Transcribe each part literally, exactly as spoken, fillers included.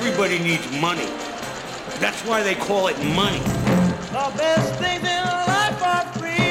Everybody needs money. That's why they call it money. The best things in life are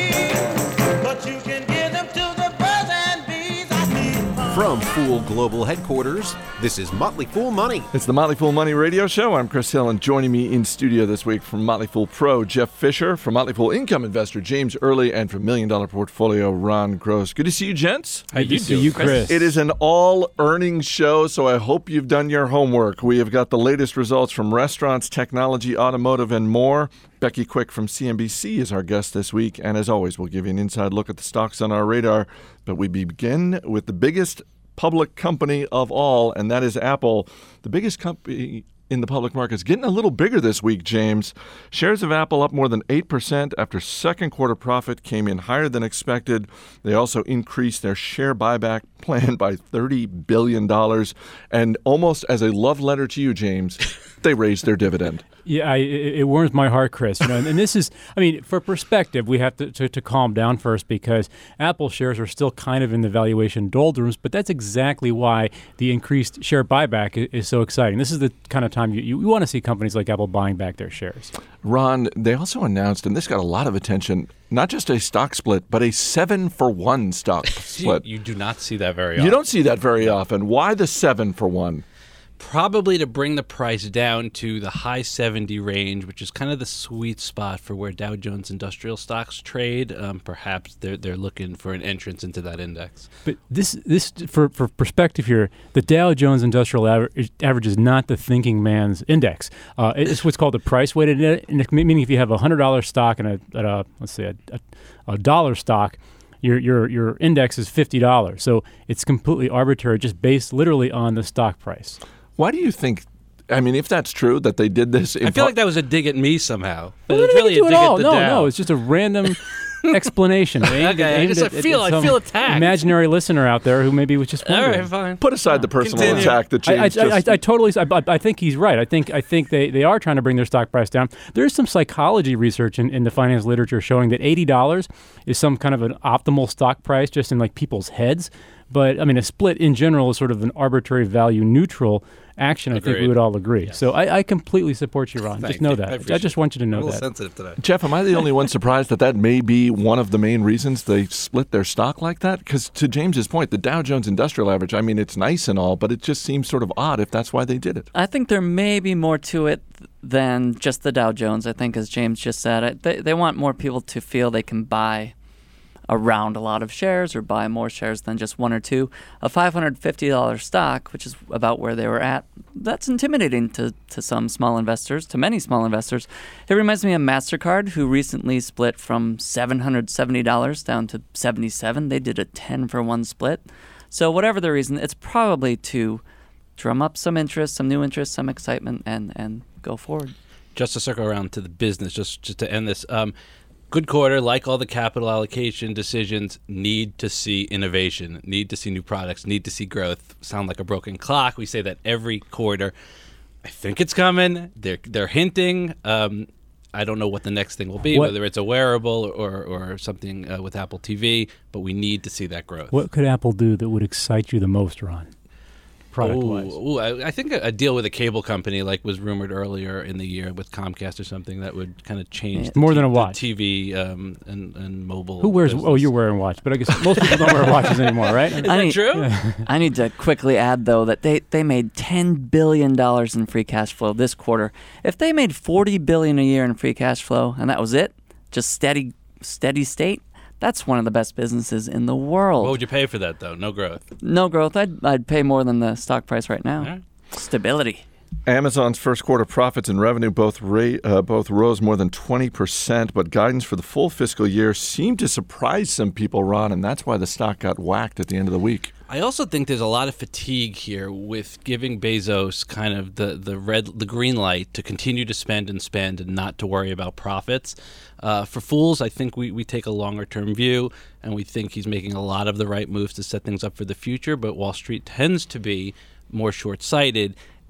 free, but you can give them to the birds and bees. I need money. From Fool Global Headquarters, this is Motley Fool Money. It's the Motley Fool Money Radio Show. I'm Chris Hill, and joining me in studio this week from Motley Fool Pro, Jeff Fisher, from Motley Fool Income Investor, James Early, and from Million Dollar Portfolio, Ron Gross. Good to see you, gents. How you do, you, Chris? It is an all-earnings show, so I hope you've done your homework. We have got the latest results from restaurants, technology, automotive, and more. Becky Quick from C N B C is our guest this week, and as always, we'll give you an inside look at the stocks on our radar. But we begin with the biggest public company of all, and that is Apple. The biggest company in the public markets getting a little bigger this week, James. Shares of Apple up more than eight percent after second quarter profit came in higher than expected. They also increased their share buyback plan by thirty billion dollars. And almost as a love letter to you, James, they raised their dividend. Yeah, I, it, it warms my heart, Chris. You know, and, and this is, I mean, for perspective, we have to, to, to calm down first because Apple shares are still kind of in the valuation doldrums, but that's exactly why the increased share buyback is, is so exciting. This is the kind of time you, you, you want to see companies like Apple buying back their shares. Ron, they also announced, and this got a lot of attention, not just a stock split, but a seven for one stock split. You, you do not see that very often. You don't see that very often. Why the seven for one? Probably to bring the price down to the high seventy range, which is kind of the sweet spot for where Dow Jones Industrial stocks trade. Um, perhaps they're they're looking for an entrance into that index. But this this for for perspective here, the Dow Jones Industrial average, average is not the thinking man's index. Uh, it's what's called the price weighted index, meaning if you have a hundred dollar stock and a, a let's say a, a, a dollar stock, Your your your index is fifty dollars. So it's completely arbitrary, just based literally on the stock price. Why do you think, I mean, if that's true, that they did this? In I feel par- like that was a dig at me somehow. But Well, it was really a dig all. at the no, Dow. No, it's just a random explanation. aimed- Okay, I aimed just- I at- at feel- I some feel attacked. Imaginary listener out there who maybe was just All wondering. right, fine. Put aside the personal Continue. attack that I, I, James just... I, I totally, I, I think he's right. I think, I think they, they are trying to bring their stock price down. There's some psychology research in, in the finance literature showing that eighty dollars is some kind of an optimal stock price just in like people's heads. But I mean, a split in general is sort of an arbitrary value neutral action. I think we Agreed. would all agree. Yes. So I, I completely support you, Ron. Thank just know you. that. I I, appreciate just want you to know I'm a little that. sensitive today. Jeff, am I the only one surprised that that may be one of the main reasons they split their stock like that? Because to James's point, the Dow Jones Industrial Average, I mean, it's nice and all, but it just seems sort of odd if that's why they did it. I think there may be more to it than just the Dow Jones. I think, as James just said, I, they, they want more people to feel they can buy around a lot of shares or buy more shares than just one or two. A five hundred fifty dollars stock, which is about where they were at, that's intimidating to, to some small investors, to many small investors. It reminds me of MasterCard, who recently split from seven hundred seventy dollars down to seventy-seven dollars. They did a ten for one split. So whatever the reason, it's probably to drum up some interest, some new interest, some excitement, and, and go forward. Just to circle around to the business, just, just to end this, um, good quarter, like all the capital allocation decisions, need to see innovation, need to see new products, need to see growth. Sound like a broken clock. We say that every quarter. I think it's coming. They're they're hinting. Um, I don't know what the next thing will be, What- whether it's a wearable or, or something uh, with Apple T V, but we need to see that growth. What could Apple do that would excite you the most, Ron? Product-wise. Ooh, ooh, I, I think a, a deal with a cable company, like was rumored earlier in the year with Comcast or something, that would kind of change Yeah. the More t- than a the watch. T V um, and, and mobile. Who wears? business. Oh, you're wearing a watch, but I guess most people don't wear watches anymore, right? Is I that need- true? I need to quickly add, though, that they, they made ten billion dollars in free cash flow this quarter. If they made forty billion dollars a year in free cash flow, and that was it, just steady steady state, that's one of the best businesses in the world. What would you pay for that, though? No growth. No growth. I'd, I'd pay more than the stock price right now. All right. Stability. Amazon's first quarter profits and revenue both ra- uh, both rose more than twenty percent, but guidance for the full fiscal year seemed to surprise some people, Ron, and that's why the stock got whacked at the end of the week. I also think there's a lot of fatigue here with giving Bezos kind of the, the red, the green light to continue to spend and spend and not to worry about profits. Uh, for Fools, I think we, we take a longer term view and we think he's making a lot of the right moves to set things up for the future, but Wall Street tends to be more short-sighted.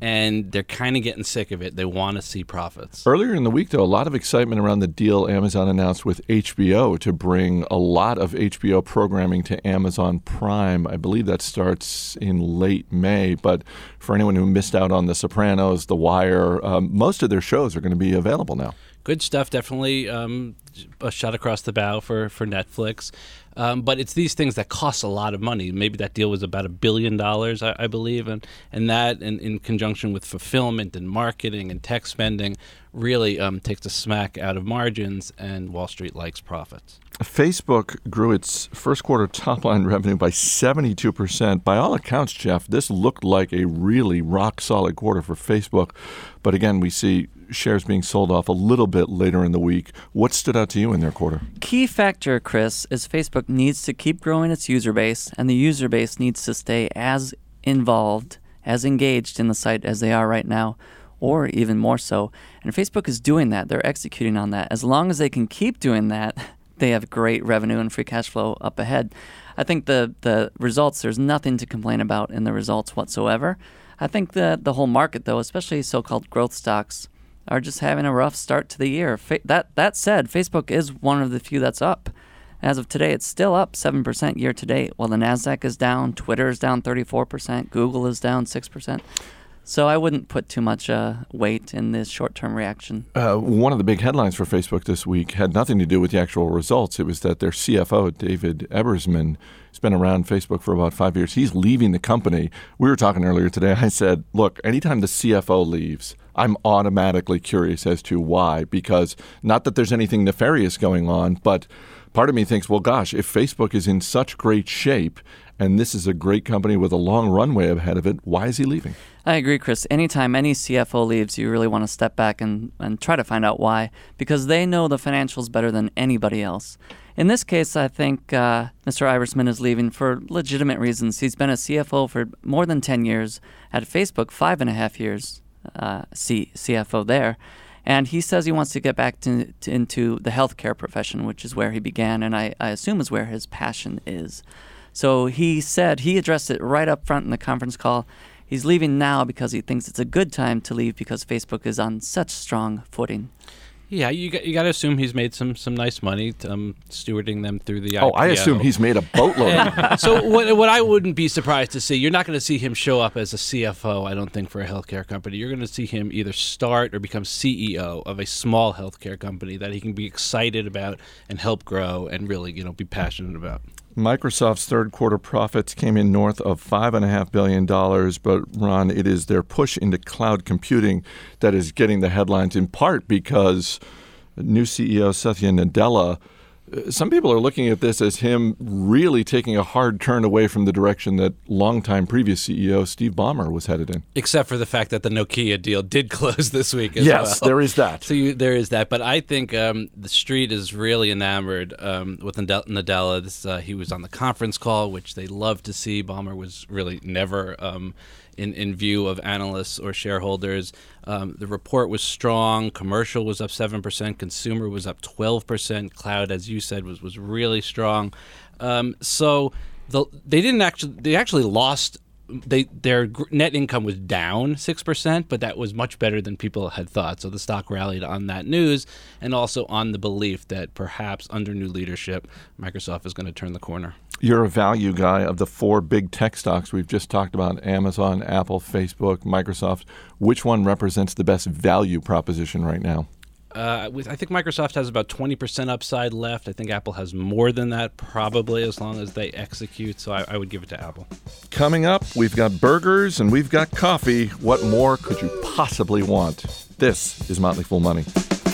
and they're kind of getting sick of it. They want to see profits. Earlier in the week, though, a lot of excitement around the deal Amazon announced with H B O to bring a lot of H B O programming to Amazon Prime. I believe that starts in late May. But for anyone who missed out on The Sopranos, The Wire, um, most of their shows are going to be available now. Good stuff, definitely um, a shot across the bow for, for Netflix. Um, but it's these things that cost a lot of money. Maybe that deal was about a billion dollars, I, I believe. And, and that, in, in conjunction with fulfillment and marketing and tech spending, really um, takes a smack out of margins, and Wall Street likes profits. Facebook grew its first quarter top-line revenue by seventy-two percent. By all accounts, Jeff, this looked like a really rock-solid quarter for Facebook. But again, we see shares being sold off a little bit later in the week. What stood out to you in their quarter? Key factor, Chris, is Facebook needs to keep growing its user base, and the user base needs to stay as involved, as engaged in the site as they are right now, or even more so. And Facebook is doing that. They're executing on that. As long as they can keep doing that, they have great revenue and free cash flow up ahead. I think the, the results, there's nothing to complain about in the results whatsoever. I think the, the whole market, though, especially so-called growth stocks, are just having a rough start to the year. Fa- that that said, Facebook is one of the few that's up. As of today, it's still up seven percent year to date, while the NASDAQ is down, Twitter is down thirty-four percent, Google is down six percent. So I wouldn't put too much uh, weight in this short-term reaction. Uh, one of the big headlines for Facebook this week had nothing to do with the actual results. It was that their C F O, David Ebersman, has been around Facebook for about five years. He's leaving the company. We were talking earlier today. I said, look, anytime the C F O leaves, I'm automatically curious as to why, because not that there's anything nefarious going on, but part of me thinks, well, gosh, if Facebook is in such great shape and this is a great company with a long runway ahead of it, why is he leaving? I agree, Chris. Anytime any C F O leaves, you really want to step back and, and try to find out why, because they know the financials better than anybody else. In this case, I think uh, Mister Iversman is leaving for legitimate reasons. He's been a C F O for more than ten years, at Facebook five and a half years uh, C- CFO there. And he says he wants to get back to, to, into the healthcare profession, which is where he began, and I, I assume is where his passion is. So he said, he addressed it right up front in the conference call. He's leaving now because he thinks it's a good time to leave because Facebook is on such strong footing. Yeah, you got, you got to assume he's made some some nice money um, stewarding them through the I P O. Oh, I assume he's made a boatload. And so what what I wouldn't be surprised to see, you're not going to see him show up as a C F O, I don't think, for a healthcare company. You're going to see him either start or become C E O of a small healthcare company that he can be excited about and help grow and really, you know, be passionate about. Microsoft's third quarter profits came in north of five point five billion dollars, but Ron, it is their push into cloud computing that is getting the headlines, in part because new C E O Satya Nadella, some people are looking at this as him really taking a hard turn away from the direction that longtime previous C E O Steve Ballmer was headed in. Except for the fact that the Nokia deal did close this week as yes, well. there is that. So you, there is that. But I think um, the street is really enamored um, with Nadella. This, uh, he was on the conference call, which they love to see. Ballmer was really never um, in, in view of analysts or shareholders. Um, the report was strong. Commercial was up seven percent. Consumer was up twelve percent. Cloud, as you said, was, was really strong. Um, so the, they didn't actually, they actually lost. They their net income was down six percent, but that was much better than people had thought. So the stock rallied on that news and also on the belief that perhaps under new leadership, Microsoft is going to turn the corner. You're a value guy. Of the four big tech stocks we've just talked about, Amazon, Apple, Facebook, Microsoft, which one represents the best value proposition right now? Uh, with, I think Microsoft has about twenty percent upside left. I think Apple has more than that, probably, as long as they execute. So I, I would give it to Apple. Coming up, we've got burgers and we've got coffee. What more could you possibly want? This is Motley Fool Money.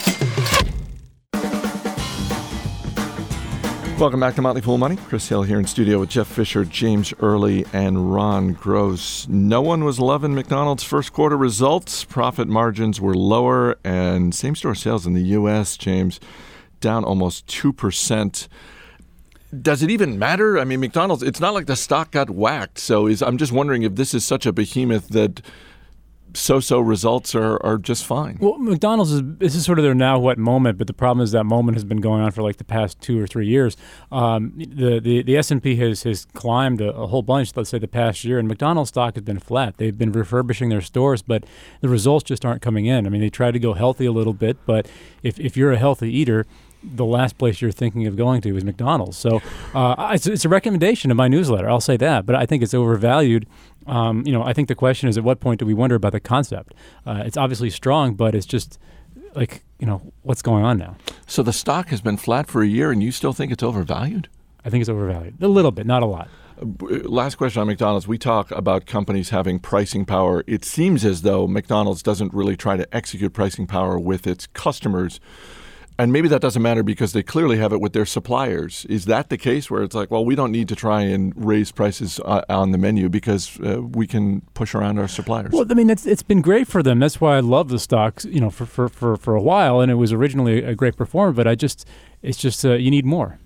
Welcome back to Motley Fool Money. Chris Hill here in studio with Jeff Fisher, James Early, and Ron Gross. No one was loving McDonald's first quarter results. Profit margins were lower, and same-store sales in the U S, James, down almost two percent. Does it even matter? I mean, McDonald's, it's not like the stock got whacked. So is, I'm just wondering if this is such a behemoth that so-so results are, are just fine. Well, McDonald's is this is sort of their now what moment, but the problem is that moment has been going on for like the past two or three years. Um, the, the the S and P has has climbed a, a whole bunch, let's say the past year, and McDonald's stock has been flat. They've been refurbishing their stores, but the results just aren't coming in. I mean, they try to go healthy a little bit, but if if you're a healthy eater, the last place you're thinking of going to is McDonald's. So uh, it's, it's a recommendation in my newsletter. I'll say that, but I think it's overvalued. Um, you know, I think the question is, at what point do we wonder about the concept? Uh, it's obviously strong, but it's just like, you know, what's going on now? So the stock has been flat for a year, and you still think it's overvalued? I think it's overvalued. A little bit, not a lot. Last question on McDonald's. We talk about companies having pricing power. It seems as though McDonald's doesn't really try to execute pricing power with its customers. And maybe that doesn't matter because they clearly have it with their suppliers. Is that the case where it's like, well, we don't need to try and raise prices uh, on the menu because uh, we can push around our suppliers? Well, I mean, it's it's been great for them. That's why I love the stocks, you know, for, for, for, for a while. And it was originally a great performer, but I just, it's just, uh, you need more.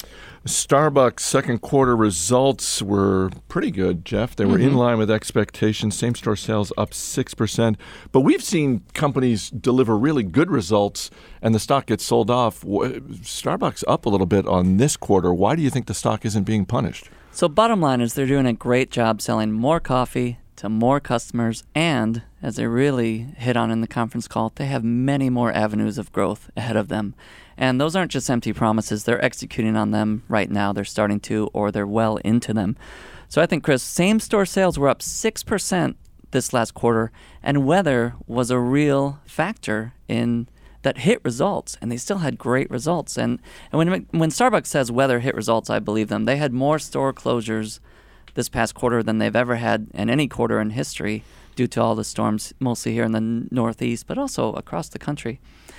Starbucks second quarter results were pretty good, Jeff. They were Mm-hmm. in line with expectations. Same-store sales up six percent. But we've seen companies deliver really good results, and the stock gets sold off. Starbucks up a little bit on this quarter. Why do you think the stock isn't being punished? So bottom line is they're doing a great job selling more coffee to more customers, and as they really hit on in the conference call, they have many more avenues of growth ahead of them. And those aren't just empty promises. They're executing on them right now. They're starting to, or they're well into them. So I think, Chris, same-store sales were up six percent this last quarter, and weather was a real factor in that hit results, and they still had great results. And, and when when Starbucks says weather hit results, I believe them. They had more store closures this past quarter than they've ever had in any quarter in history due to all the storms, mostly here in the Northeast, but also across the country.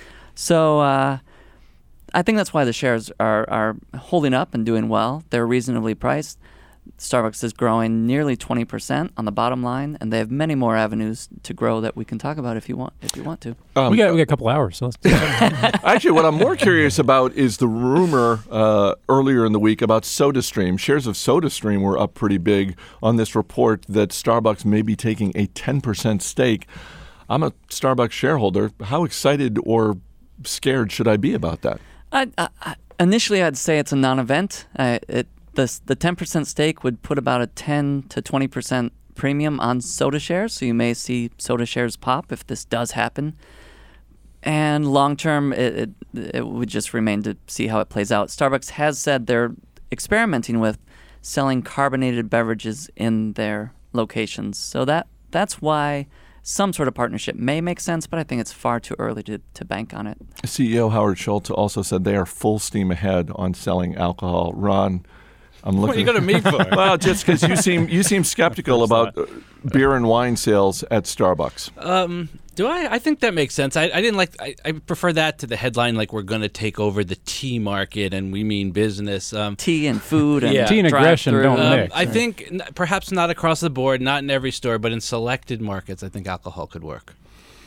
So uh, I think that's why the shares are, are holding up and doing well. They're reasonably priced. Starbucks is growing nearly twenty percent on the bottom line, and they have many more avenues to grow that we can talk about if you want if you want to. Um, we got we got a couple hours, so let's do that. Actually, what I'm more curious about is the rumor uh, earlier in the week about SodaStream. Shares of SodaStream were up pretty big on this report that Starbucks may be taking a ten percent stake. I'm a Starbucks shareholder. How excited or scared should I be about that? I, I, initially, I'd say it's a non-event. Uh, it The the ten percent stake would put about a ten to twenty percent premium on soda shares, so you may see soda shares pop if this does happen. And long term, it, it, it would just remain to see how it plays out. Starbucks has said they're experimenting with selling carbonated beverages in their locations, so that that's why some sort of partnership may make sense, but I think it's far too early to, to bank on it. C E O Howard Schultz also said they are full steam ahead on selling alcohol. Ron, I'm looking. What are you going to meet for? Well, just because you seem you seem skeptical about uh, beer and wine sales at Starbucks. Um, do I? I think that makes sense. I, I didn't like. I, I prefer that to the headline like we're going to take over the tea market and we mean business. Um, Tea and food and Yeah. Tea and aggression drive-through. don't um, mix. I right? think n- perhaps not across the board, not in every store, but in selected markets, I think alcohol could work.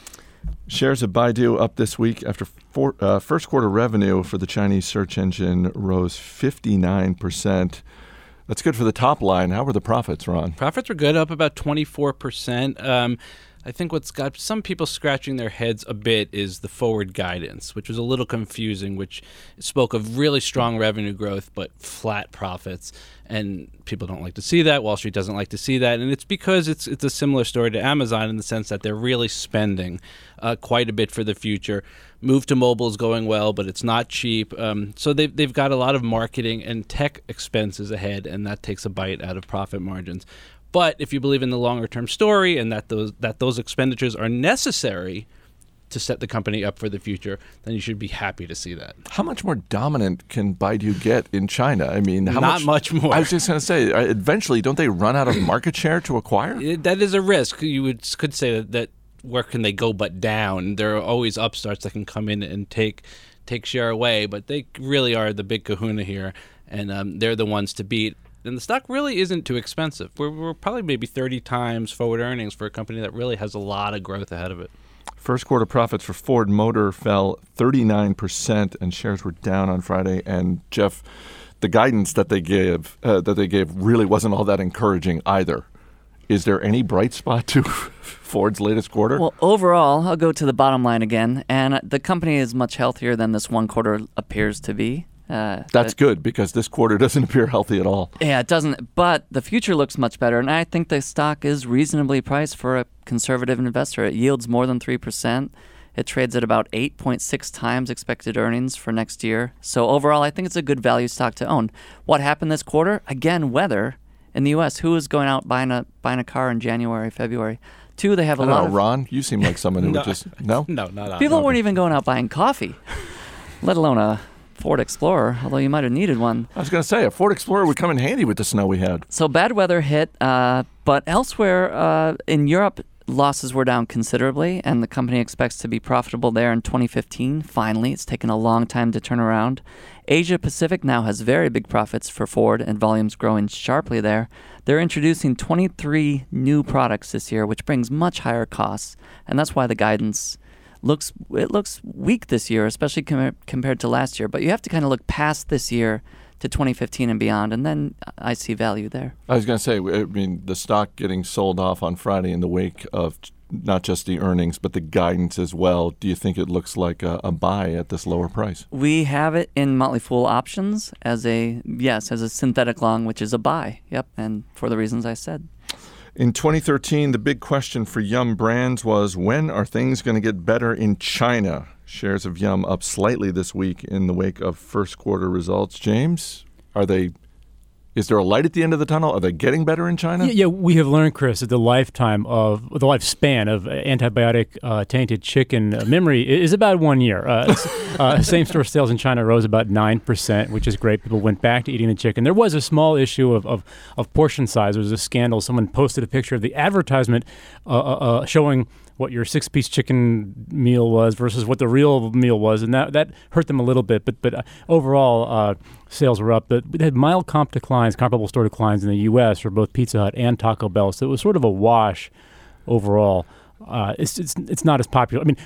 Shares of Baidu up this week after four, uh, first quarter revenue for the Chinese search engine rose fifty-nine percent. That's good for the top line. How were the profits, Ron? Profits were good, up about twenty-four percent. Um, I think what's got some people scratching their heads a bit is the forward guidance, which was a little confusing, which spoke of really strong revenue growth but flat profits. And people don't like to see that. Wall Street doesn't like to see that. And it's because it's it's a similar story to Amazon in the sense that they're really spending uh, quite a bit for the future. Move to mobile is going well, but it's not cheap. Um, so they've, they've got a lot of marketing and tech expenses ahead, and that takes a bite out of profit margins. But if you believe in the longer-term story and that those that those expenditures are necessary to set the company up for the future, then you should be happy to see that. How much more dominant can Baidu get in China? I mean, how Not much, much more. I was just going to say, uh, eventually, don't they run out of market share to acquire? It- that is a risk. You would could say that, that where can they go but down? There are always upstarts that can come in and take take share away, but they really are the big kahuna here, and um, they're the ones to beat. And the stock really isn't too expensive. We're, we're probably maybe thirty times forward earnings for a company that really has a lot of growth ahead of it. First quarter profits for Ford Motor fell thirty-nine percent, and shares were down on Friday. And Jeff, the guidance that they gave uh, that they gave really wasn't all that encouraging either. Is there any bright spot to Ford's latest quarter? Well, overall, I'll go to the bottom line again, and the company is much healthier than this one quarter appears to be. Uh, That's good, because this quarter doesn't appear healthy at all. Yeah, it doesn't, but the future looks much better, and I think the stock is reasonably priced for a conservative investor. It yields more than three percent. It trades at about eight point six times expected earnings for next year. So overall, I think it's a good value stock to own. What happened this quarter? Again, weather. In the U S, who is going out buying a buying a car in January, February? Two, they have a I lot don't know, of... Ron, you seem like someone who No. would just... No? No, not on. People weren't even going out buying coffee, let alone a Ford Explorer, although you might have needed one. I was going to say, a Ford Explorer would come in handy with the snow we had. So bad weather hit, uh, but elsewhere uh, in Europe, losses were down considerably, and the company expects to be profitable there in twenty fifteen. Finally, it's taken a long time to turn around. Asia Pacific now has very big profits for Ford and volumes growing sharply there. They're introducing twenty-three new products this year, which brings much higher costs, and that's why the guidance looks it looks weak this year, especially com- compared to last year. But you have to kind of look past this year to twenty fifteen and beyond, and then I see value there. I was going to say, I mean, the stock getting sold off on Friday in the wake of not just the earnings, but the guidance as well. Do you think it looks like a, a buy at this lower price? We have it in Motley Fool options as a, yes, as a synthetic long, which is a buy. Yep, and for the reasons I said. In twenty thirteen, the big question for Yum Brands was, when are things going to get better in China? Shares of Yum up slightly this week in the wake of first quarter results. James, are they? Is there a light at the end of the tunnel? Are they getting better in China? Yeah, yeah, we have learned, Chris, that the lifetime of the lifespan of antibiotic uh, tainted chicken uh, memory is about one year. Uh, uh, same-store sales in China rose about nine percent, which is great. People went back to eating the chicken. There was a small issue of, of, of portion size. There was a scandal. Someone posted a picture of the advertisement uh, uh, showing what your six-piece chicken meal was versus what the real meal was, and that that hurt them a little bit. But but uh, overall, uh, sales were up. But we had mild comp declines, comparable store declines in the U S for both Pizza Hut and Taco Bell. So it was sort of a wash overall. Uh, it's it's it's not as popular. I mean,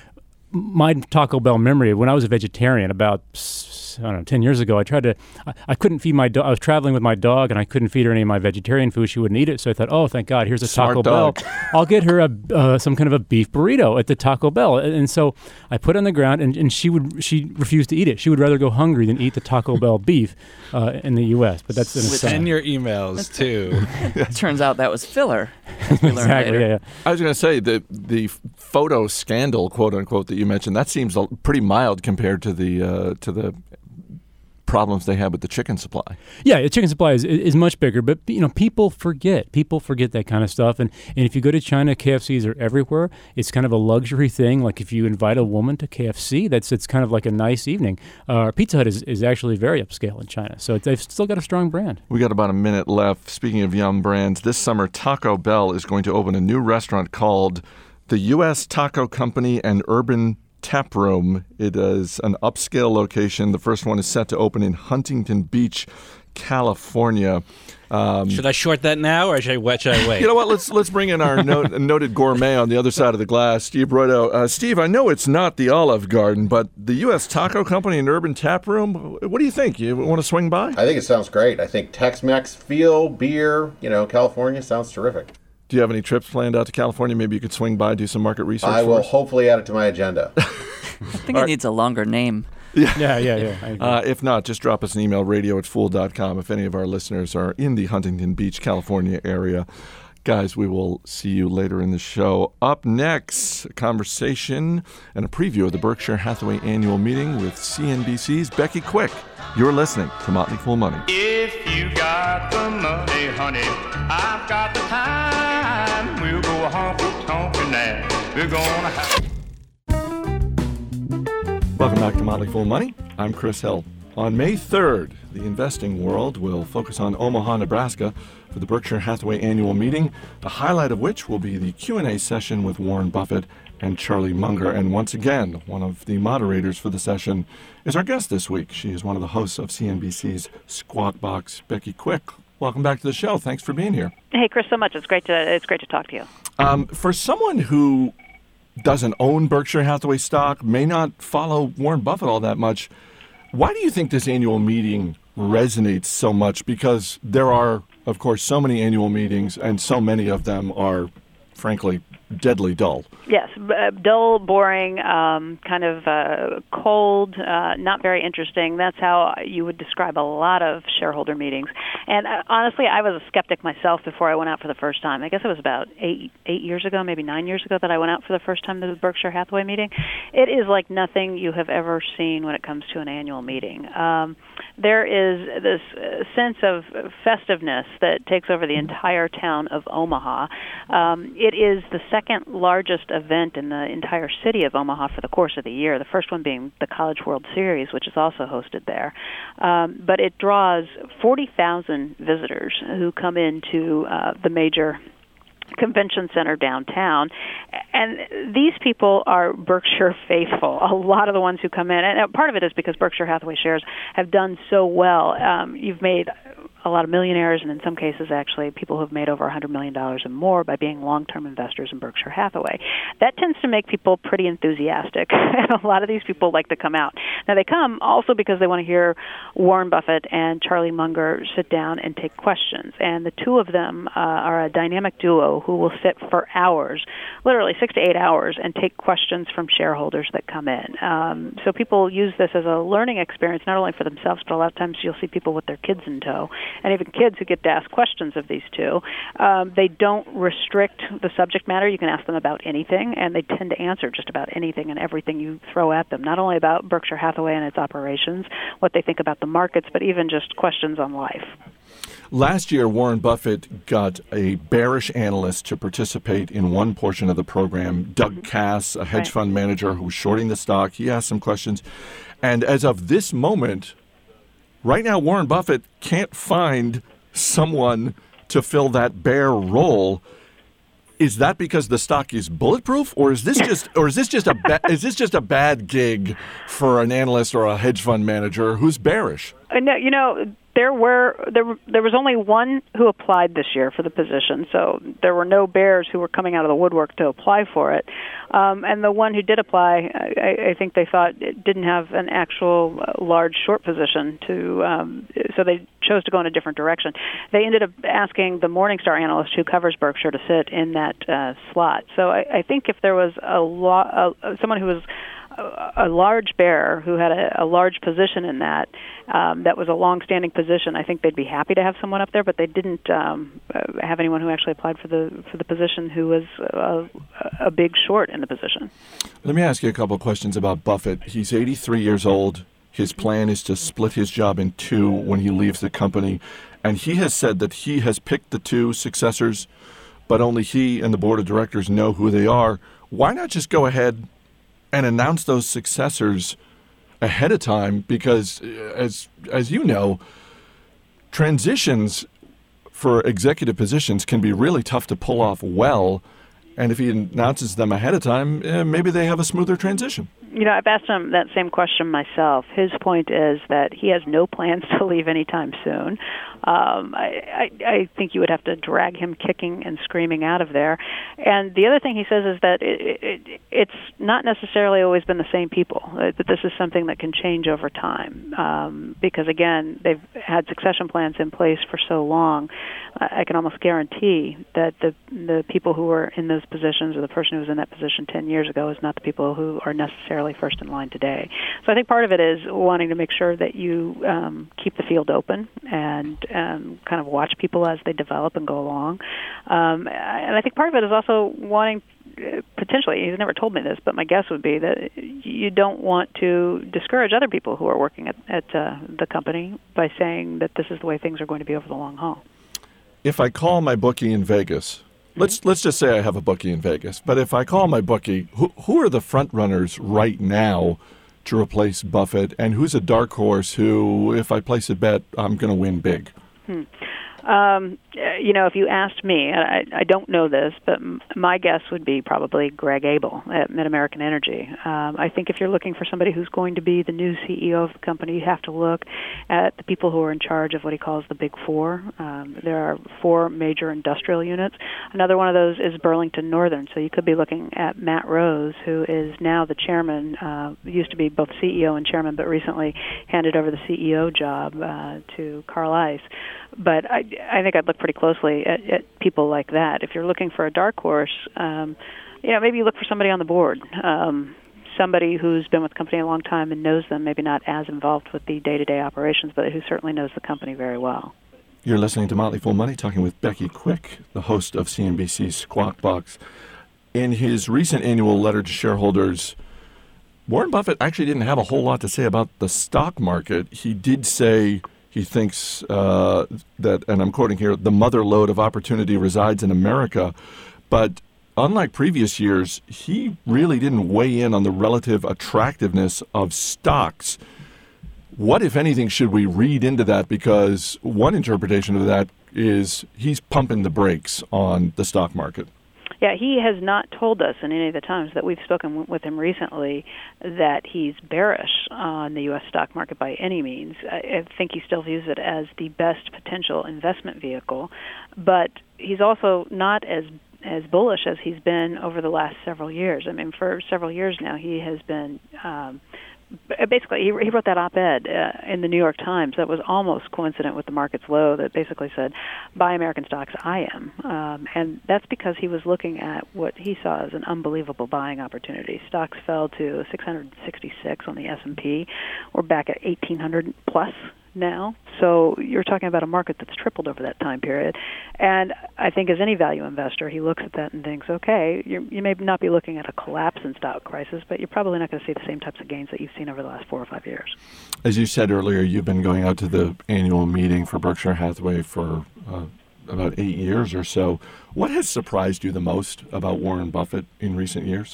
my Taco Bell memory, when I was a vegetarian about, I don't know, ten years ago, I tried to, I, I couldn't feed my dog. I was traveling with my dog, and I couldn't feed her any of my vegetarian food. She wouldn't eat it. So I thought, oh, thank God, here's a Smart Taco dog. Bell. I'll get her a uh, some kind of a beef burrito at the Taco Bell. And, and so I put it on the ground, and, and she would she refused to eat it. She would rather go hungry than eat the Taco Bell beef uh, in the U S. But that's an aside. And your emails, too. Turns out that was filler. As we learned Exactly, later. yeah, yeah. I was going to say, the the photo scandal, quote unquote, that you mentioned, that seems a- pretty mild compared to the uh, to the problems they had with the chicken supply. Yeah, the chicken supply is, is much bigger, but you know, people forget. People forget that kind of stuff. And, and if you go to China, K F Cs are everywhere. It's kind of a luxury thing. Like if you invite a woman to K F C, that's it's kind of like a nice evening. Uh, Pizza Hut is, is actually very upscale in China, so they've still got a strong brand. We got about a minute left. Speaking of Yum Brands, this summer Taco Bell is going to open a new restaurant called the U S Taco Company and Urban Tap Room. It is an upscale location. The first one is set to open in Huntington Beach, California. Um, Should I short that now, or should I, should I wait? you know what? Let's let's bring in our note, noted gourmet on the other side of the glass, Steve Broido. Uh, Steve, I know it's not the Olive Garden, but the U S Taco Company and Urban Tap Room. What do you think? You want to swing by? I think it sounds great. I think Tex-Mex feel, beer, you know, California sounds terrific. Do you have any trips planned out to California? Maybe you could swing by, do some market research I for will us? hopefully add it to my agenda. I think it needs a longer name. Yeah, yeah, yeah. I agree. Uh, if not, just drop us an email, radio at fool dot com, if any of our listeners are in the Huntington Beach, California area. Guys, we will see you later in the show. Up next, a conversation and a preview of the Berkshire Hathaway annual meeting with C N B C's Becky Quick. You're listening to Motley Fool Money. If you got the money, honey, I've got the time. We'll go honky-tonk now. We're gonna have... Welcome back to Motley Fool Money. I'm Chris Hill. On May third, the investing world will focus on Omaha, Nebraska for the Berkshire Hathaway annual meeting, the highlight of which will be the Q and A session with Warren Buffett and Charlie Munger. And once again, one of the moderators for the session is our guest this week. She is one of the hosts of C N B C's Squawk Box, Becky Quick. Welcome back to the show. Thanks for being here. Hey, Chris, so much. It's great to it's great to talk to you. Um, for someone who doesn't own Berkshire Hathaway stock, may not follow Warren Buffett all that much, why do you think this annual meeting resonates so much? Because there are of course, so many annual meetings, and so many of them are, frankly, deadly dull. Yes, uh, dull, boring, um, kind of uh, cold, uh, not very interesting. That's how you would describe a lot of shareholder meetings. And uh, honestly, I was a skeptic myself before I went out for the first time. I guess it was about eight eight years ago, maybe nine years ago, that I went out for the first time to the Berkshire Hathaway meeting. It is like nothing you have ever seen when it comes to an annual meeting. Um, there is this uh, sense of festiveness that takes over the entire town of Omaha. Um, it is the second largest event in the entire city of Omaha for the course of the year, the first one being the College World Series, which is also hosted there. Um, but it draws forty thousand visitors who come into uh, the major convention center downtown, and these people are Berkshire faithful. A lot of the ones who come in, and part of it is because Berkshire Hathaway shares have done so well. Um, you've made a lot of millionaires, and in some cases, actually, people who have made over one hundred million dollars and more by being long-term investors in Berkshire Hathaway. That tends to make people pretty enthusiastic, and a lot of these people like to come out. Now, they come also because they want to hear Warren Buffett and Charlie Munger sit down and take questions, and the two of them uh, are a dynamic duo who will sit for hours, literally six to eight hours, and take questions from shareholders that come in. Um, so people use this as a learning experience, not only for themselves, but a lot of times you'll see people with their kids in tow, and even kids who get to ask questions of these two. Um, they don't restrict the subject matter. You can ask them about anything, and they tend to answer just about anything and everything you throw at them, not only about Berkshire Hathaway and its operations, what they think about the markets, but even just questions on life. Last year, Warren Buffett got a bearish analyst to participate in one portion of the program, Doug Cass, a hedge Right. fund manager who was shorting the stock. He asked some questions. And as of this moment, right now, Warren Buffett can't find someone to fill that bear role. Is that because the stock is bulletproof, or is this just, or is this just a ba- is this just a bad gig for an analyst or a hedge fund manager who's bearish? Uh, no, you know, there were there were- there was only one who applied this year for the position, so there were no bears who were coming out of the woodwork to apply for it. Um, and the one who did apply, I, I think they thought it didn't have an actual uh, large short position to, um, so they chose to go in a different direction. They ended up asking the Morningstar analyst who covers Berkshire to sit in that uh, slot. So I, I think if there was a lo- uh, someone who was a large bear who had a, a large position in that, um, that was a long-standing position, I think they'd be happy to have someone up there, but they didn't um, have anyone who actually applied for the for the position who was a, a big short in the position. Let me ask you a couple of questions about Buffett. He's eighty-three years old. His plan is to split his job in two when he leaves the company, and he has said that he has picked the two successors, but only he and the board of directors know who they are. Why not just go ahead and announce those successors ahead of time? Because as as you know, transitions for executive positions can be really tough to pull off well. And if he announces them ahead of time, eh, maybe they have a smoother transition. You know, I've asked him that same question myself. His point is that he has no plans to leave anytime soon. Um, I, I, I think you would have to drag him kicking and screaming out of there. And the other thing he says is that it, it, it's not necessarily always been the same people, that this is something that can change over time. Um, because, again, they've had succession plans in place for so long. I can almost guarantee that the the people who were in those positions, or the person who was in that position ten years ago, is not the people who are necessarily first in line today. So I think part of it is wanting to make sure that you um, keep the field open and um, kind of watch people as they develop and go along. Um, and I think part of it is also wanting, uh, potentially, he's never told me this, but my guess would be that you don't want to discourage other people who are working at, at uh, the company by saying that this is the way things are going to be over the long haul. If I call my bookie in Vegas, let's let's just say I have a bookie in Vegas, but if I call my bookie, who, who are the front runners right now to replace Buffett, and who's a dark horse who, if I place a bet, I'm going to win big? Hmm. Um, you know, if you asked me, I, I don't know this, but m- my guess would be probably Greg Abel at Mid-American Energy. Um, I think if you're looking for somebody who's going to be the new C E O of the company, you have to look at the people who are in charge of what he calls the Big Four. Um, there are four major industrial units. Another one of those is Burlington Northern, so you could be looking at Matt Rose, who is now the chairman, uh, used to be both C E O and chairman, but recently handed over the C E O job uh, to Carl Ice. but I, I think I'd look pretty closely at, at people like that. If you're looking for a dark horse, um, you know, maybe you look for somebody on the board, um, somebody who's been with the company a long time and knows them, maybe not as involved with the day-to-day operations, but who certainly knows the company very well. You're listening to Motley Fool Money, talking with Becky Quick, the host of C N B C's Squawk Box. In his recent annual letter to shareholders, Warren Buffett actually didn't have a whole lot to say about the stock market. He did say he thinks uh, that, and I'm quoting here, the mother lode of opportunity resides in America. But unlike previous years, he really didn't weigh in on the relative attractiveness of stocks. What, if anything, should we read into that? Because one interpretation of that is he's pumping the brakes on the stock market. Yeah, he has not told us in any of the times that we've spoken with him recently that he's bearish on the U S stock market by any means. I think he still views it as the best potential investment vehicle, but he's also not as as bullish as he's been over the last several years. I mean, for several years now, he has been um, basically, he, he wrote that op-ed uh, in the New York Times that was almost coincident with the market's low that basically said, buy American stocks, I am. Um, and that's because he was looking at what he saw as an unbelievable buying opportunity. Stocks fell to six hundred sixty-six on the S and P. We're back at eighteen hundred plus now. So you're talking about a market that's tripled over that time period. And I think as any value investor, he looks at that and thinks, okay, you're, you may not be looking at a collapse in stock prices, but you're probably not going to see the same types of gains that you've seen over the last four or five years. As you said earlier, you've been going out to the annual meeting for Berkshire Hathaway for uh, about eight years or so. What has surprised you the most about Warren Buffett in recent years?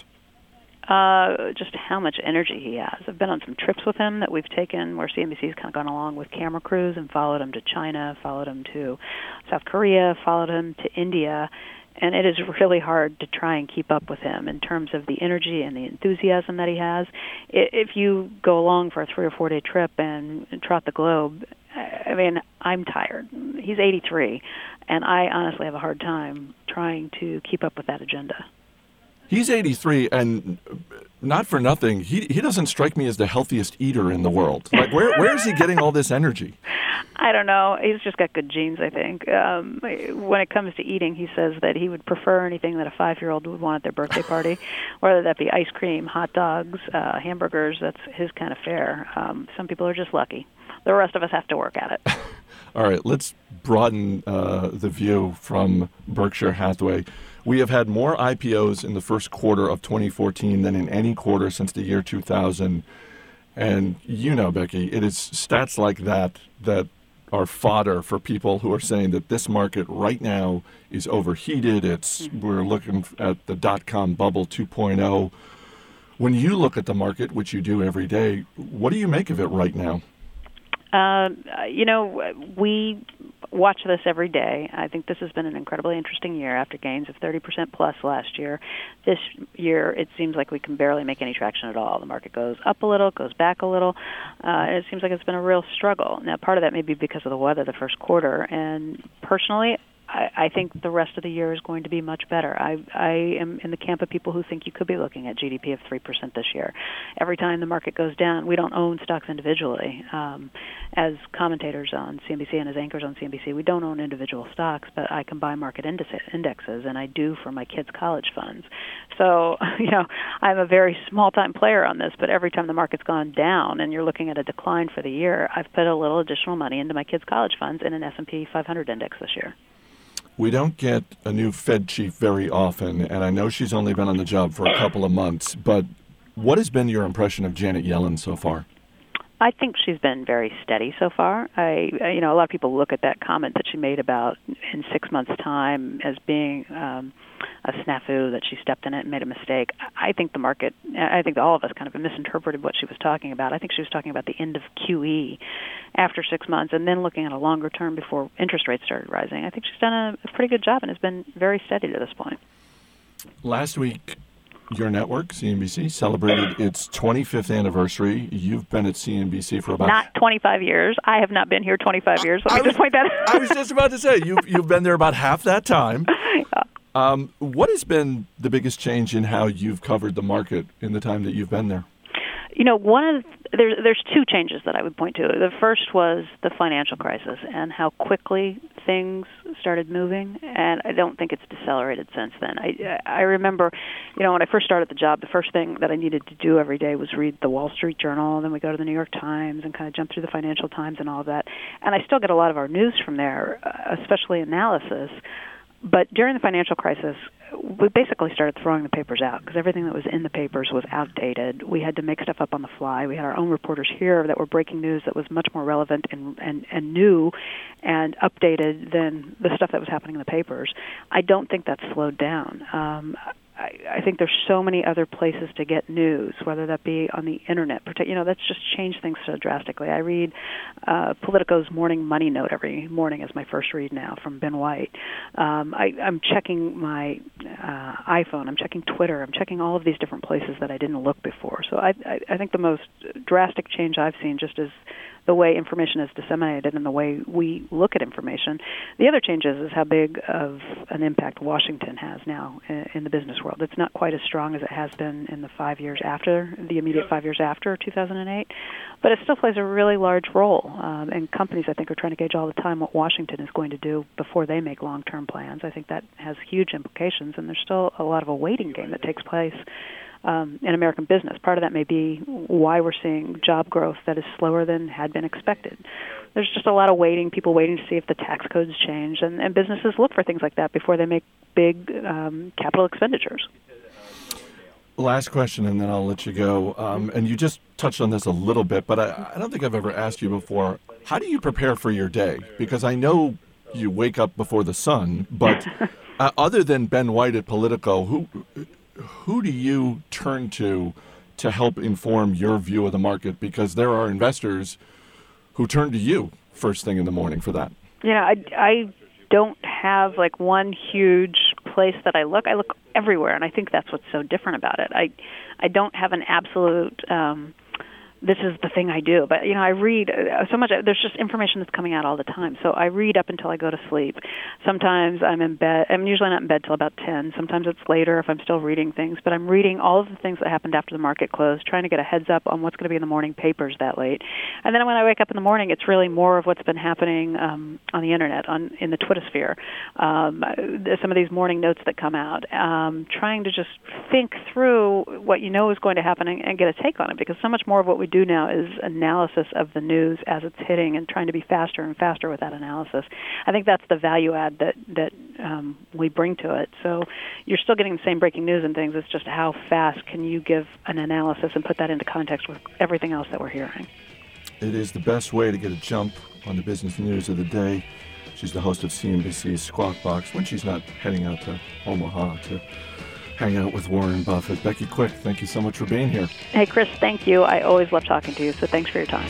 Uh, just how much energy he has. I've been on some trips with him that we've taken where C N B C's kind of gone along with camera crews and followed him to China, followed him to South Korea, followed him to India, and it is really hard to try and keep up with him in terms of the energy and the enthusiasm that he has. If you go along for a three or four day trip and trot the globe, I mean, I'm tired. He's eighty-three, and I honestly have a hard time trying to keep up with that agenda. He's eighty-three, and not for nothing, he he doesn't strike me as the healthiest eater in the world. Like, where where is he getting all this energy? I don't know. He's just got good genes, I think. Um, when it comes to eating, he says that he would prefer anything that a five-year-old would want at their birthday party, whether that be ice cream, hot dogs, uh, hamburgers. That's his kind of fare. Um, some people are just lucky. The rest of us have to work at it. All right, let's broaden uh, the view from Berkshire Hathaway. We have had more I P Os in the first quarter of twenty fourteen than in any quarter since the year two thousand. And you know, Becky, it is stats like that that are fodder for people who are saying that this market right now is overheated. It's we're looking at the dot-com bubble two point oh. When you look at the market, which you do every day, what do you make of it right now? Uh, you know, we watch this every day. I think this has been an incredibly interesting year after gains of thirty percent plus last year. This year, it seems like we can barely make any traction at all. The market goes up a little, goes back a little. Uh, it seems like it's been a real struggle. Now, part of that may be because of the weather the first quarter. And personally, I, I think the rest of the year is going to be much better. I, I am in the camp of people who think you could be looking at G D P of three percent this year. Every time the market goes down, we don't own stocks individually. Um, as commentators on C N B C and as anchors on C N B C, we don't own individual stocks, but I can buy market indexes, and I do for my kids' college funds. So, you know, I'm a very small-time player on this, but every time the market's gone down and you're looking at a decline for the year, I've put a little additional money into my kids' college funds in an S and P five hundred index this year. We don't get a new Fed chief very often, and I know she's only been on the job for a couple of months, but what has been your impression of Janet Yellen so far? I think she's been very steady so far. I, you know, a lot of people look at that comment that she made about in six months' time as being um, a snafu, that she stepped in it and made a mistake. I think the market, I think all of us kind of misinterpreted what she was talking about. I think she was talking about the end of Q E after six months and then looking at a longer term before interest rates started rising. I think she's done a, a pretty good job and has been very steady to this point. Last week, your network, C N B C, celebrated its twenty-fifth anniversary. You've been at C N B C for about... Not twenty-five years. I have not been here twenty-five years. Let me I just was, point that out. I was just about to say, you've, you've been there about half that time. Yeah. Um, what has been the biggest change in how you've covered the market in the time that you've been there? You know, one of the, there, there's two changes that I would point to. The first was the financial crisis and how quickly things started moving, and I don't think it's decelerated since then. I, I remember, you know, when I first started the job, the first thing that I needed to do every day was read the Wall Street Journal, and then we go to the New York Times and kind of jump through the Financial Times and all of that. And I still get a lot of our news from there, especially analysis. But during the financial crisis, we basically started throwing the papers out because everything that was in the papers was outdated. We had to make stuff up on the fly. We had our own reporters here that were breaking news that was much more relevant and, and, and new and updated than the stuff that was happening in the papers. I don't think that's slowed down. Um, I, I think there's so many other places to get news, whether that be on the internet. You know, that's just changed things so drastically. I read uh, Politico's Morning Money Note every morning as my first read now from Ben White. Um, I, I'm checking my uh, iPhone. I'm checking Twitter. I'm checking all of these different places that I didn't look before. So I, I, I think the most drastic change I've seen just is the way information is disseminated and the way we look at information. The other change is, is how big of an impact Washington has now in, in the business world. It's not quite as strong as it has been in the five years after, the immediate five years after two thousand eight, but it still plays a really large role. Um, and companies, I think, are trying to gauge all the time what Washington is going to do before they make long-term plans. I think that has huge implications, and there's still a lot of a waiting game that takes place Um, in American business. Part of that may be why we're seeing job growth that is slower than had been expected. There's just a lot of waiting, people waiting to see if the tax codes change, and, and businesses look for things like that before they make big um, capital expenditures. Last question, and then I'll let you go. Um, and you just touched on this a little bit, but I, I don't think I've ever asked you before, how do you prepare for your day? Because I know you wake up before the sun, but uh, other than Ben White at Politico, who... who do you turn to to help inform your view of the market? Because there are investors who turn to you first thing in the morning for that. Yeah, I, I don't have like one huge place that I look. I look everywhere, and I think that's what's so different about it. I, I don't have an absolute... Um, this is the thing I do. But, you know, I read so much. There's just information that's coming out all the time. So I read up until I go to sleep. Sometimes I'm in bed. I'm usually not in bed till about ten. Sometimes it's later if I'm still reading things. But I'm reading all of the things that happened after the market closed, trying to get a heads up on what's going to be in the morning papers that late. And then when I wake up in the morning, it's really more of what's been happening um, on the Internet, on in the Twittersphere. Um, some of these morning notes that come out. Um, trying to just think through what you know is going to happen and, and get a take on it, because so much more of what we do now is analysis of the news as it's hitting and trying to be faster and faster with that analysis. I think that's the value add that, that um, we bring to it. So you're still getting the same breaking news and things. It's just how fast can you give an analysis and put that into context with everything else that we're hearing. It is the best way to get a jump on the business news of the day. She's the host of C N B C's Squawk Box when she's not heading out to Omaha to hang out with Warren Buffett. Becky Quick, thank you so much for being here. Hey, Chris, thank you. I always love talking to you, so thanks for your time.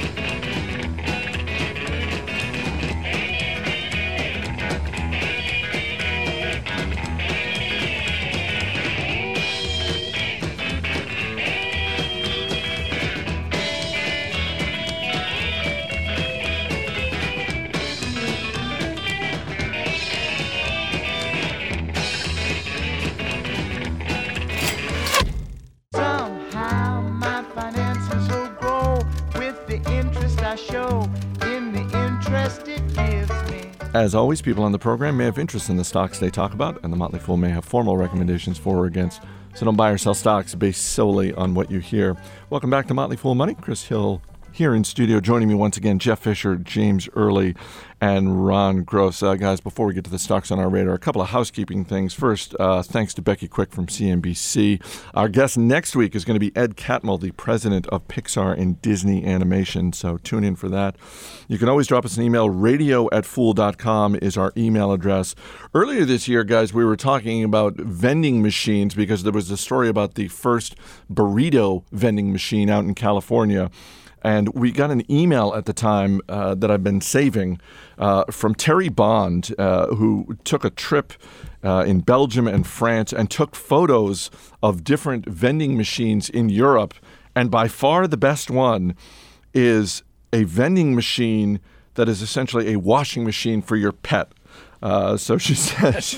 As always, people on the program may have interest in the stocks they talk about, and the Motley Fool may have formal recommendations for or against. So don't buy or sell stocks based solely on what you hear. Welcome back to Motley Fool Money. Chris Hill here in studio. Joining me once again, Jeff Fisher, James Early, and Ron Gross. Uh, guys, before we get to the stocks on our radar, a couple of housekeeping things. First, uh, thanks to Becky Quick from C N B C. Our guest next week is going to be Ed Catmull, the president of Pixar and Disney Animation, so tune in for that. You can always drop us an email. radio at fool dot com is our email address. Earlier this year, guys, we were talking about vending machines because there was a story about the first burrito vending machine out in California. And we got an email at the time uh, that I've been saving uh, from Terry Bond, uh, who took a trip uh, in Belgium and France and took photos of different vending machines in Europe. And by far the best one is a vending machine that is essentially a washing machine for your pet. Uh, so she says,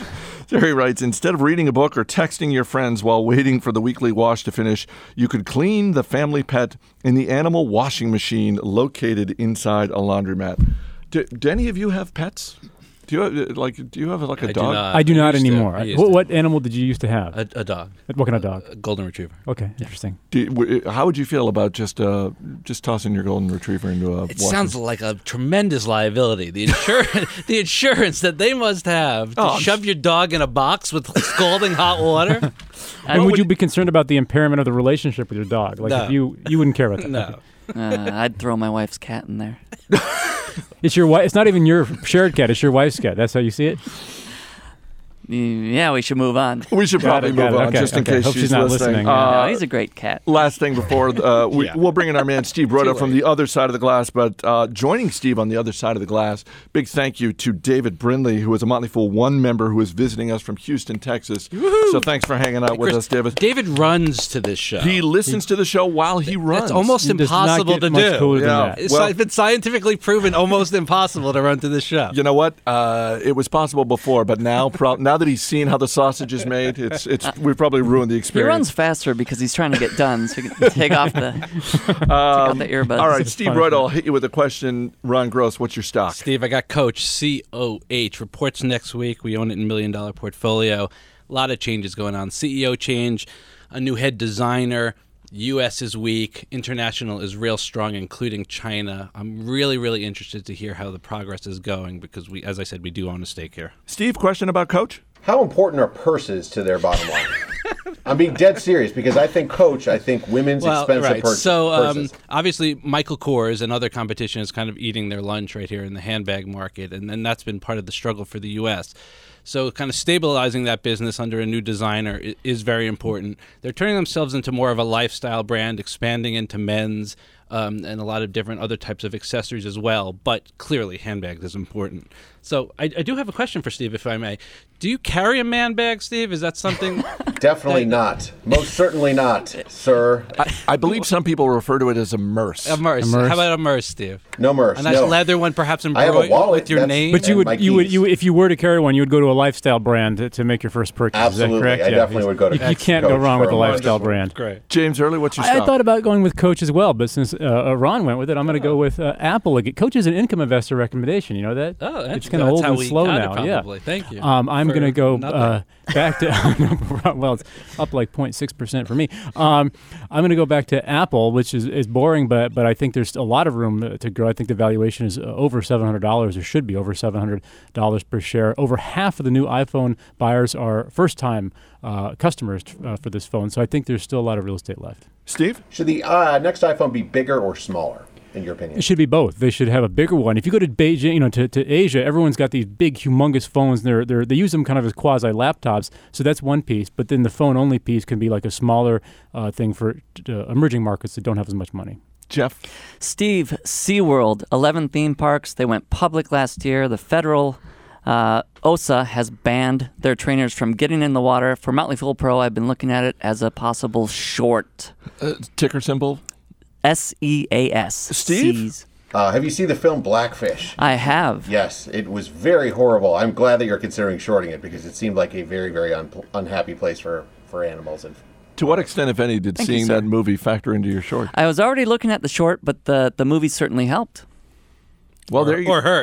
Terry writes, instead of reading a book or texting your friends while waiting for the weekly wash to finish, you could clean the family pet in the animal washing machine located inside a laundromat. Do, do any of you have pets? Do you have, like? Do you have like a I do dog? not. I do I not used to. anymore. I used What, to. what animal did you used to have? A, a dog. What kind of dog? A golden retriever. Okay, interesting. Do you- w- how would you feel about just uh, just tossing your golden retriever into a? It washing sounds like a tremendous liability. The insurance, the insurance that they must have to Oh, I'm shove your dog in a box with scalding hot water. And would you be concerned about the impairment of the relationship with your dog? Like No. if you you wouldn't care about that. No. Uh, I'd throw my wife's cat in there. It's your wife. It's not even your shared cat. It's your wife's cat. That's how you see it. Yeah, we should move on. We should Got probably it, got move it. on Okay, just in okay. case Hope she's, she's not listening. listening. Uh, no, he's a great cat. Last thing before uh, we, Yeah. we'll bring in our man Steve Broido from the other side of the glass, but uh, joining Steve on the other side of the glass, big thank you to David Brindley, who is a Motley Fool One member who is visiting us from Houston, Texas. So thanks for hanging out with Chris, us, David. David runs to this show. He listens to the show while he runs. It's almost It does not impossible get to much do. cooler than Yeah. that. It's Well- been scientifically proven almost impossible to run to this show. You know what? Uh, it was possible before, but now, pro- now that he's seen how the sausage is made, it's it's we've probably ruined the He experience. runs faster because he's trying to get done, so he can take off the take off the earbuds. All right, Steve funny. Broido, I'll hit you with a question. Ron Gross, what's your stock? Steve, I got Coach, C O H, reports next week. We own it in a million dollar portfolio. A lot of changes going on. C E O change, a new head designer. U S is weak. International is real strong, including China. I'm really, really interested to hear how the progress is going because, we, as I said, we do own a stake here. Steve, question about Coach? How important are purses to their bottom line? I'm being dead serious because I think Coach, I think women's Well, expensive right. purs- So um, purses. obviously, Michael Kors and other competition is kind of eating their lunch right here in the handbag market, and, and that's been part of the struggle for the U S. So kind of stabilizing that business under a new designer i- is very important. They're turning themselves into more of a lifestyle brand, expanding into men's um, and a lot of different other types of accessories as well. But clearly, handbags is important. So I, I do have a question for Steve, if I may. Do you carry a man bag, Steve? Is that something? Definitely not. Most certainly not, sir. I, I believe some people refer to it as a merce. A merce. A merce? How about a merce, Steve? No merce. A nice no. leather one, perhaps I have a embroidered wallet, with your that's- name. But you And my would, you would, keys. you would, if you were to carry one, you would go to a lifestyle brand to, to make your first purchase. Absolutely. Is that correct? I definitely would go to You, you can't go Coach wrong with for a a lifestyle wonderful- brand. Great. James Early, what's your I, I stock? thought about going with Coach as well, but since uh, uh, Ron went with it, I'm going to go with uh, Apple. Again. Coach is an income investor recommendation. You know that? Oh, that's it's kind of that's old how and we slow got now. It, yeah. probably. Thank you. Um, I'm For going to go nothing. uh, back to well, it's up like zero point six percent for me. Um, I'm going to go back to Apple, which is, is boring, but but I think there's a lot of room uh, to grow. I think the valuation is uh, over seven hundred dollars, or should be over seven hundred dollars per share. Over half of the new iPhone buyers are first-time uh, customers uh, for this phone, so I think there's still a lot of real estate left. Steve? Should the uh, next iPhone be bigger or smaller, in your opinion? It should be both. They should have a bigger one. If you go to Beijing, you know, to, to Asia, everyone's got these big, humongous phones. They're, they're, they use them kind of as quasi laptops. So that's one piece. But then the phone-only piece can be like a smaller uh, thing for uh, emerging markets that don't have as much money. Jeff? Steve, SeaWorld, eleven theme parks. They went public last year. The federal uh, O S A has banned their trainers from getting in the water. For Motley Fool Pro, I've been looking at it as a possible short. Uh, ticker symbol? S E A S. Steve? Seas. Uh, have you seen the film Blackfish? I have. Yes, it was very horrible. I'm glad that you're considering shorting it because it seemed like a very, very un- unhappy place for, for animals. And To what extent, if any, did Thank you, seeing sir. that movie factor into your short? I was already looking at the short, but the, the movie certainly helped. Well, or, there you or hurt.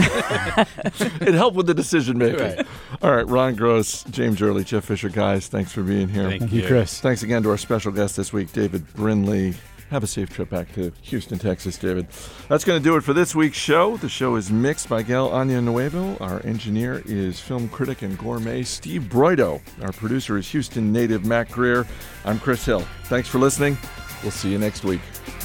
It helped with the decision making. Right. All right, Ron Gross, James Early, Jeff Fisher, guys, thanks for being here. Thank Thank you, you. Chris. Thanks again to our special guest this week, David Brindley. Have a safe trip back to Houston, Texas, David. That's going to do it for this week's show. The show is mixed by Gail Anya Nuevo. Our engineer is film critic and gourmet Steve Broido. Our producer is Houston native Matt Greer. I'm Chris Hill. Thanks for listening. We'll see you next week.